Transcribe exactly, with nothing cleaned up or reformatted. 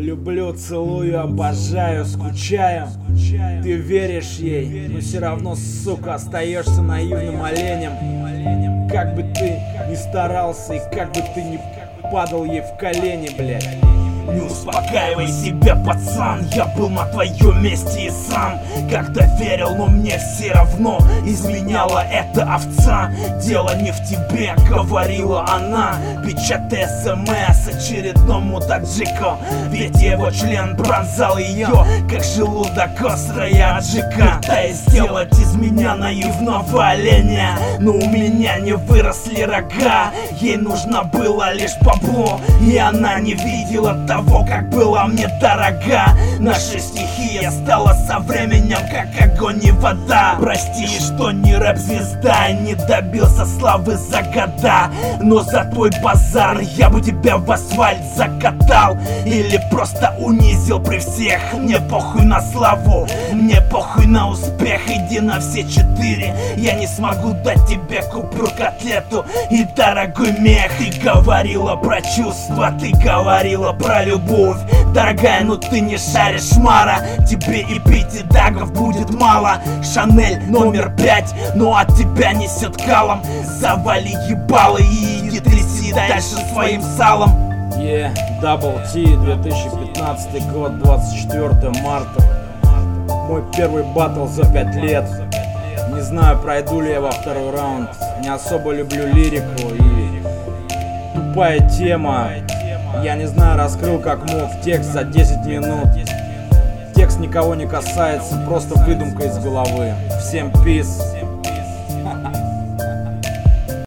Люблю, целую, обожаю, скучаю. Ты веришь ей, но все равно, сука, остаешься наивным оленем. Как бы ты ни старался и как бы ты ни падал ей в колени, блядь. Не успокаивай себя, пацан, я был на твоем месте и сам когда верил, но мне все равно изменяла эта овца. Дело не в тебе, говорила она, печатая смс очередному таджику. Ведь его член пронзал ее, как желудок острая аджика, пытаясь сделать из меня наивного оленя. Но у меня не выросли рога, ей нужно было лишь бабло, и она не видела того, как была мне дорога. Наша стихия стала со временем как огонь и вода. Прости, что не рэп-звезда, не добился славы за года, но за твой базар я бы тебя в асфальт закатал или просто унизил при всех. Мне похуй на славу, мне похуй на успех, иди на все четыре. Я не смогу дать тебе куплю котлету и дорогой мех. Ты говорила про чувства, ты говорила про любовь, дорогая, но ты не шаришь, Мара. Тебе и пяти дагов будет мало. Шанель номер пять, но от тебя несет калом. Завали ебало и иди тряси дальше своим салом. Е, Double T, две тысячи пятнадцатый год, двадцать четвёртое марта. Мой первый баттл за пять лет. Не знаю, пройду ли я во второй раунд. Не особо люблю лирику и тупая тема. Я не знаю, раскрыл как мог текст за десять минут. Текст никого не касается, просто выдумка из головы. Всем пиз.